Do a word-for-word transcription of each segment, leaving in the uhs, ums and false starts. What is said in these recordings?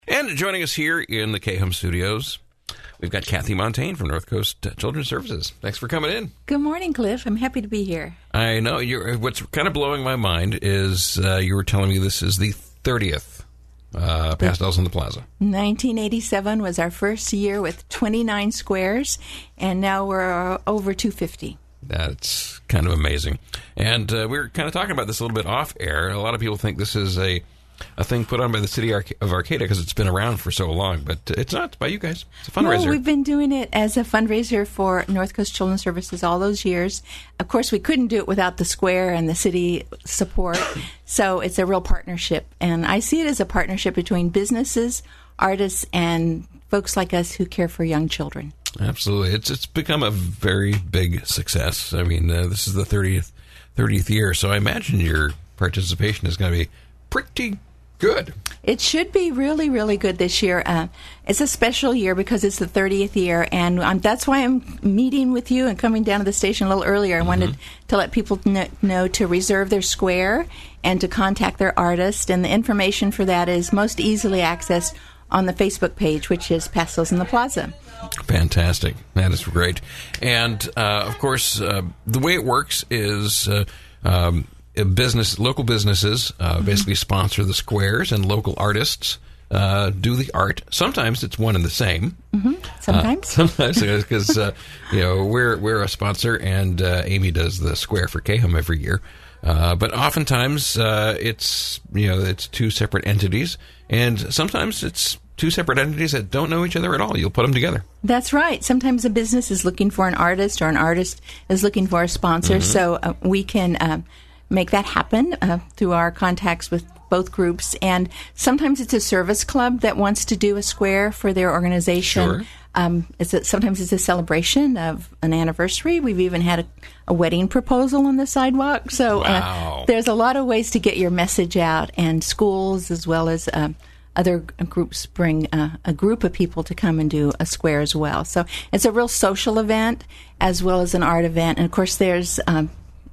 And joining us here in the K-Hum Studios, we've got Kathy Montaigne from North Coast Children's Services. Thanks for coming in. Good morning, Cliff. I'm happy to be here. I know. You're, what's kind of blowing my mind is uh, you were telling me this is the thirtieth uh, Pastels in the Plaza. nineteen eighty-seven was our first year with twenty-nine squares, and now we're over two hundred fifty. That's kind of amazing. And uh, we were kind of talking about this a little bit off air. A lot of people think this is a a thing put on by the city of Arcata because it's been around for so long, but it's not. It's by you guys. It's a fundraiser. No, we've been doing it as a fundraiser for North Coast Children's Services all those years. Of course, we couldn't do it without the square and the city support, so it's a real partnership. And I see it as a partnership between businesses, artists, and folks like us who care for young children. Absolutely. It's it's become a very big success. I mean, uh, this is the thirtieth, thirtieth year, so I imagine your participation is going to be pretty good. It should be really, really good this year. Uh, it's a special year because it's the thirtieth year, and um, that's why I'm meeting with you and coming down to the station a little earlier. I mm-hmm. wanted to let people know, know to reserve their square and to contact their artist, and the information for that is most easily accessed on the Facebook page, which is Pastels in the Plaza. Fantastic. That is great. And, uh, of course, uh, the way it works is uh, um, business, local businesses uh, mm-hmm. basically sponsor the squares, and local artists uh, do the art. Sometimes it's one and the same. Mm-hmm. Sometimes. Uh, sometimes, because, uh, you know, we're, we're a sponsor, and uh, Amy does the square for K-Hum every year. Uh, but oftentimes uh, it's, you know, it's two separate entities, and sometimes it's two separate entities that don't know each other at all. You'll put them together. That's right. Sometimes a business is looking for an artist, or an artist is looking for a sponsor, mm-hmm. so uh, we can uh, make that happen uh, through our contacts with both groups. And sometimes it's a service club that wants to do a square for their organization. Sure. Um, it's a, sometimes it's a celebration of an anniversary. We've even had a, a wedding proposal on the sidewalk. So wow. uh, there's a lot of ways to get your message out, and schools as well as um, other groups bring uh, a group of people to come and do a square as well. So it's a real social event as well as an art event. And, of course, there's um,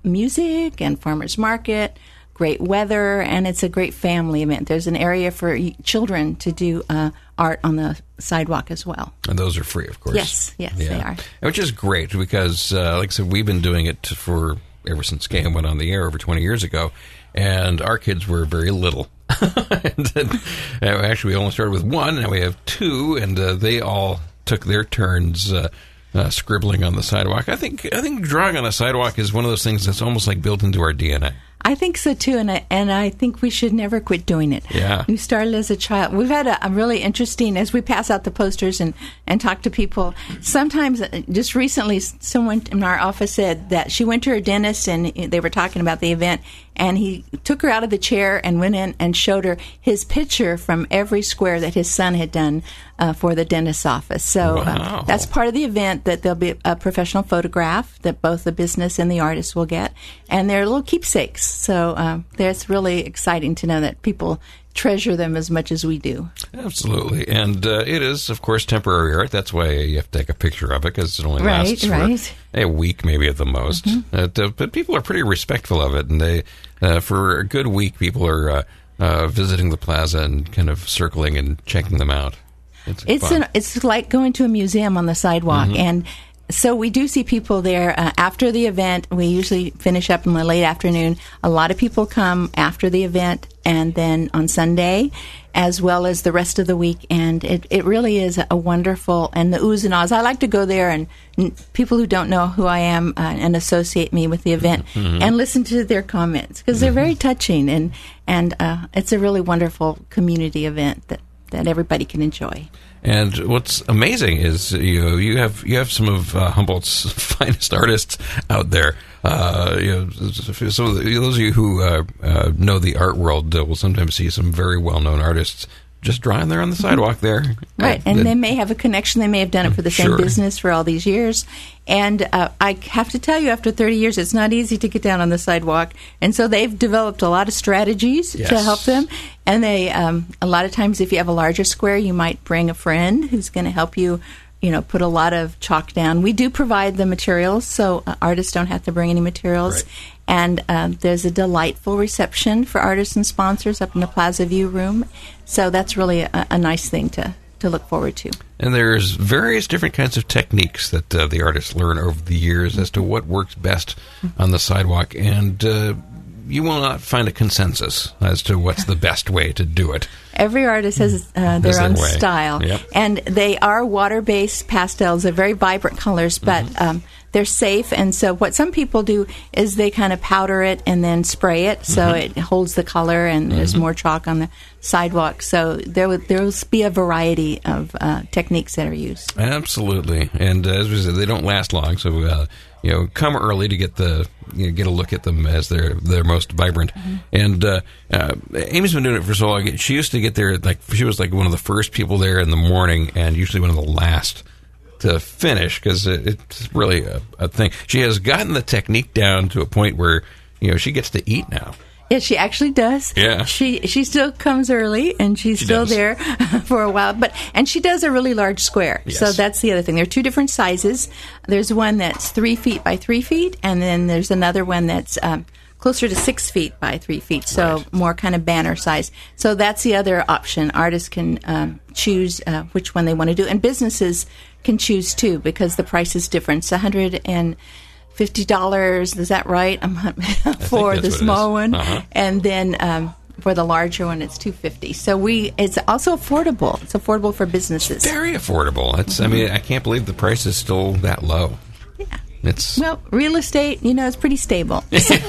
music and farmers market, great weather, and it's a great family event. There's an area for children to do uh, art on the sidewalk as well. And those are free, of course. Yes, yes, yeah. They are. Which is great because, uh, like I said, we've been doing it for ever since K-Hum went on the air over twenty years ago, and our kids were very little. and then, uh, actually, we only started with one, and now we have two, and uh, they all took their turns uh, uh, scribbling on the sidewalk. I think I think drawing on a sidewalk is one of those things that's almost like built into our D N A. I think so, too, and I, and I think we should never quit doing it. Yeah. We started as a child. We've had a, a really interesting, as we pass out the posters and, and talk to people, sometimes, uh, just recently, someone in our office said that she went to her dentist, and they were talking about the event, and he took her out of the chair and went in and showed her his picture from every square that his son had done uh, for the dentist's office. So wow. uh, that's part of the event, that there'll be a professional photograph that both the business and the artist will get, and they're little keepsakes. So um, that's really exciting to know that people treasure them as much as we do. Absolutely. And uh, it is, of course, temporary art. That's why you have to take a picture of it, because it only right, lasts right. for a week, maybe at the most. Mm-hmm. Uh, but people are pretty respectful of it, and they, uh, for a good week, people are uh, uh, visiting the plaza and kind of circling and checking them out. It's it's, an, it's like going to a museum on the sidewalk, mm-hmm. and so we do see people there uh, after the event. We usually finish up in the late afternoon. A lot of people come after the event, and then on Sunday, as well as the rest of the week. And it, it really is a wonderful, and the oohs and ahs. I like to go there, and n- people who don't know who I am uh, and associate me with the event, mm-hmm. and listen to their comments, because they're very touching, and, and uh, it's a really wonderful community event that, that everybody can enjoy. And what's amazing is you know, you have you have some of uh, Humboldt's finest artists out there. Uh, you know, some of the, those of you who uh, uh, know the art world uh, will sometimes see some very well known artists just drawing there on the sidewalk there. Right, and, and they may have a connection. They may have done it for the same sure. business for all these years. And uh, I have to tell you, after thirty years, it's not easy to get down on the sidewalk. And so they've developed a lot of strategies yes. to help them. And they, um, a lot of times, if you have a larger square, you might bring a friend who's going to help you, you know, put a lot of chalk down. We do provide the materials, so uh, artists don't have to bring any materials. Right. And uh, there's a delightful reception for artists and sponsors up in the Plaza View room. So that's really a, a nice thing to, to look forward to. And there's various different kinds of techniques that uh, the artists learn over the years as to what works best on the sidewalk. And uh, you will not find a consensus as to what's the best way to do it. Every artist has uh, their their own way. style. Yep. And they are water-based pastels. They're very vibrant colors, but Mm-hmm. um, they're safe. And so what some people do is they kind of powder it and then spray it so Mm-hmm. it holds the color and there's more chalk on the sidewalk. So there will there will be a variety of uh, techniques that are used. Absolutely. And uh, as we said, they don't last long. So, uh, you know, come early to get the you know, get a look at them as they're they're most vibrant. Mm-hmm. And uh, uh, Amy's been doing it for so long. She used to get there like she was like one of the first people there in the morning, and usually one of the last to finish because it, it's really a, a thing. She has gotten the technique down to a point where you know she gets to eat now. Yeah, she actually does. Yeah. She she still comes early and she's She still does. there for a while. But and she does a really large square. Yes. So that's the other thing. There are two different sizes. There's one that's three feet by three feet, and then there's another one that's um, closer to six feet by three feet. So Right. more kind of banner size. So that's the other option. Artists can um, choose uh, which one they want to do, and businesses can choose too because the price is different. It's a hundred and fifty dollars. Is that right? I'm for that's the what it small is. one, Uh-huh. and then um, for the larger one, it's two fifty. So we, it's also affordable. It's affordable for businesses. Very affordable. It's. I mean, I can't believe the price is still that low. Yeah. It's. Well, real estate, you know, is pretty stable.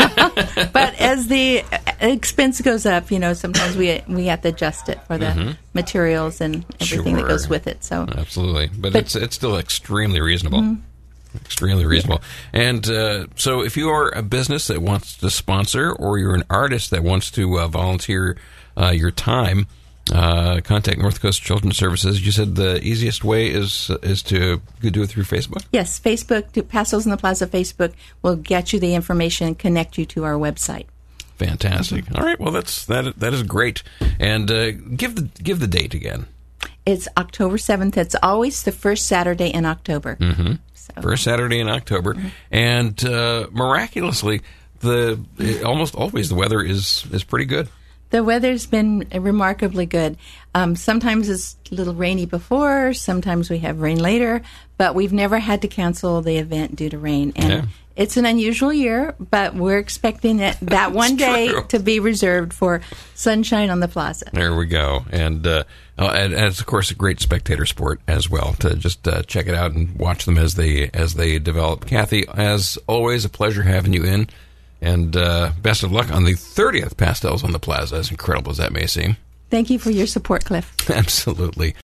But as the expense goes up, you know, sometimes we we have to adjust it for the materials and everything that Sure. goes with it. So Absolutely, but, But- it's it's still extremely reasonable. Extremely reasonable. And uh, so, if you are a business that wants to sponsor, or you're an artist that wants to uh, volunteer uh, your time, uh, contact North Coast Children's Services. You said the easiest way is is to do it through Facebook. yes, Facebook, to Pastels in the Plaza Facebook will get you the information and connect you to our website. Fantastic. All right. Well, that's that. That is great. And uh, give the give the date again. It's October seventh. It's always the first Saturday in October. Mm-hmm. So. First Saturday in October, and uh, miraculously, the almost always the weather is is pretty good. The weather's been remarkably good. Um, sometimes it's a little rainy before, sometimes we have rain later, but we've never had to cancel the event due to rain. And Yeah. it's an unusual year, but we're expecting it, that one day true. to be reserved for sunshine on the plaza. There we go, and uh, oh, and, and it's of course a great spectator sport as well. To just uh, check it out and watch them as they as they develop. Kathy, as always, a pleasure having you in. And uh, best of luck on the thirtieth Pastels on the Plaza, as incredible as that may seem. Thank you for your support, Cliff. Absolutely.